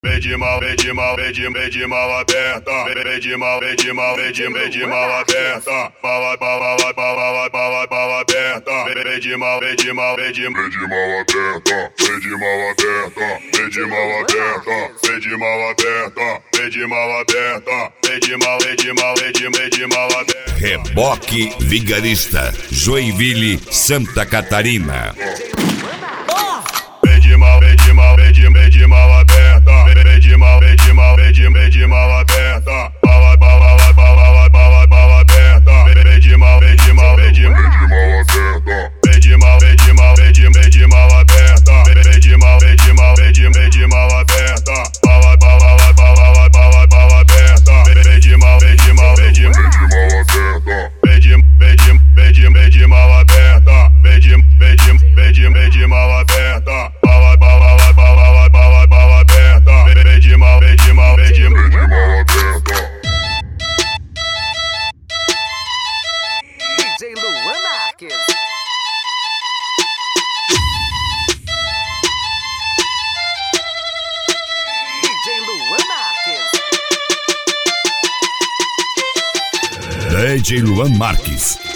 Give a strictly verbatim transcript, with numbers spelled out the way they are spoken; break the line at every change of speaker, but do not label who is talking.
Vem de mal, vem de mal, vem de, vem de mal aberta. Vem de mal, vem de mal, vem de, vem de mal aberta. Bala, bala, bala, bala, bala, bala aberta. Vem de mal, vem de mal, vem de, vem de mal aberta. Vem de mal aberta, vem de mal aberta. Vem de mal aberta, vem de mal aberta. Vem de mal, vem de mal, vem de, vem de mal aberta.
Reboque Vigarista, Joinville, Santa Catarina.
Vem de mal, vem de mal, vem de, vem de mal aberta. Vem de mal, vem de mal, vem de, vem de mal aberta. Bala, bala, bala, bala, bala aberta. Vem de mal, vem de mal, vem de, vem de mal aberta. Vem de mal, vem de mal, vem de, vem de mal aberta. Vem de mal, vem de mal, vem de, vem de mal aberta. Bala, bala, bala, bala, bala aberta. Vem de mal, vem de mal, vem de, vem de mal aberta. Vem de, vem de, vem de, vem de mal aberta. Vem de, vem de, vem de, vem de mal aberta. Bala, bala, bala, bala, bala aberta. Vem de mal, vem de mal, vem de, vem de mal aberta.
D J Luan Marques. D J Luan Marques.
D J Luan Marques.